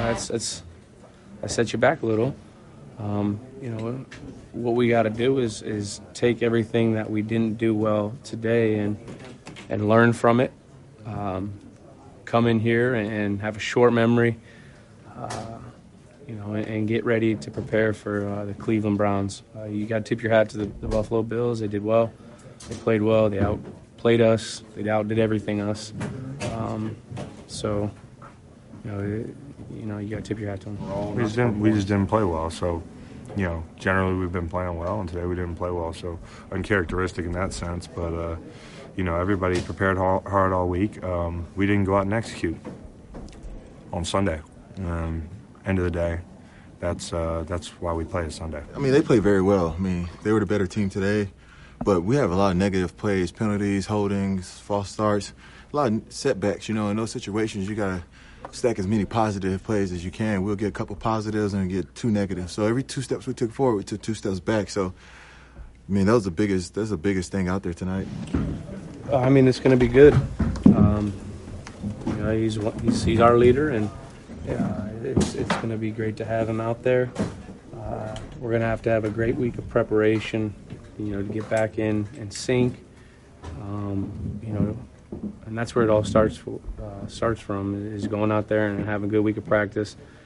I set you back a little. What we got to do is take everything that we didn't do well today and learn from it. Come in here and have a short memory, and get ready to prepare for the Cleveland Browns. You got to tip your hat to the Buffalo Bills. They did well. They played well. They outplayed us. They outdid everything us. You got to tip your hat to them. We just didn't play well. So, generally we've been playing well, and today we didn't play well. So, uncharacteristic in that sense. But, everybody prepared hard all week. We didn't go out and execute on Sunday. End of the day, that's why we play Sunday. I mean, they played very well. I mean, they were the better team today. But we have a lot of negative plays, penalties, holdings, false starts, a lot of setbacks. In those situations, you got to stack as many positive plays as you can. We'll get a couple positives and get 2 negatives. So every 2 steps we took forward, we took 2 steps back. So, that's the biggest thing out there tonight. It's going to be good. He's our leader, and it's going to be great to have him out there. We're going to have a great week of preparation, to get back in and sync. And that's where it all starts from, is going out there and having a good week of practice.